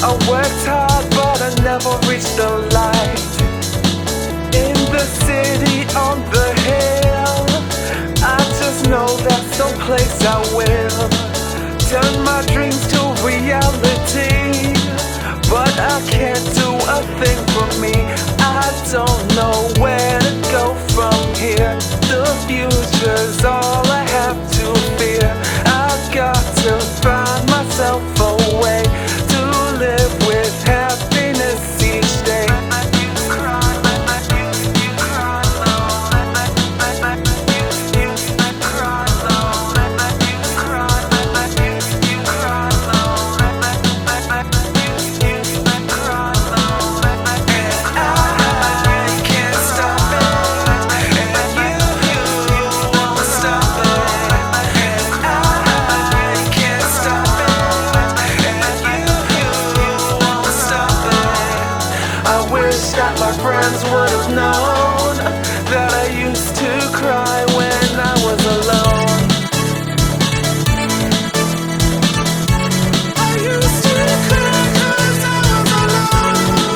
I worked hard, but I never reached the light. In the city on the hill, I just know that's someplace I will turn my dreams to reality. But I can't do a thing for me. I don't know where to go from here. The future's all I have to fear. I've got to find myself a way to live with happiness each day. That my friends would have known that I used to cry when I was alone. I used to cry 'cause I was alone.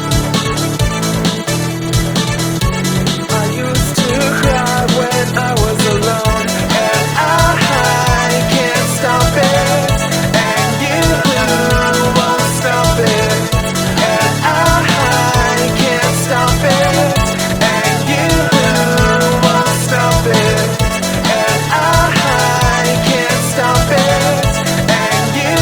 I used to cry when I was alone, and I can't stop it, and you won't stop it, and I can't stop it, and you won't stop it, and I can't stop it, and you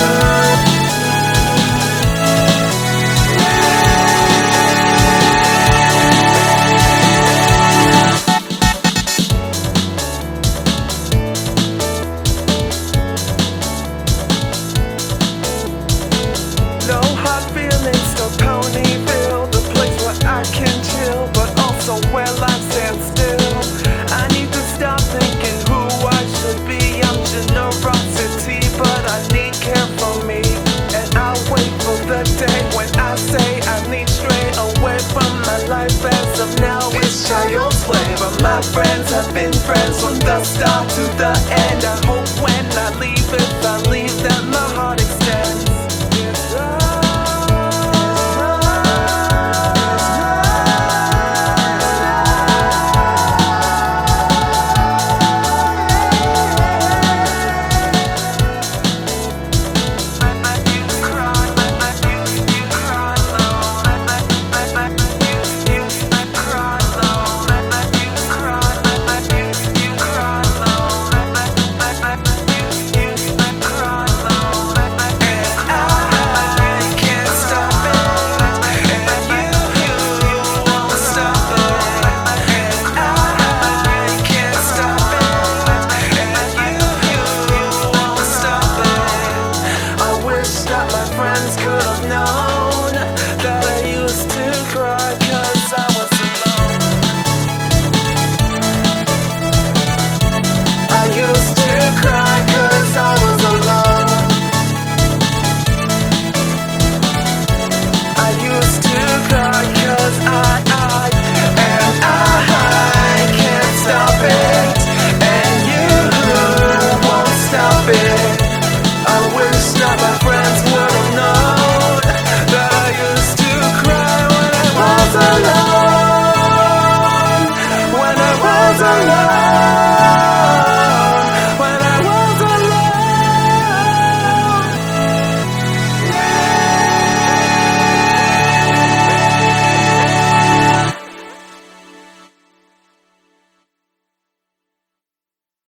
no hard feelings to Ponyville, the place where I can chill, but also where life stands still. I need to stop thinking who I should be. I'm generosity, but I need care for me. And I'll wait for the day when I say I need straight away from my life. As of now, it's child's play, but my friends have been friends from the start to the end. I hope when I leave it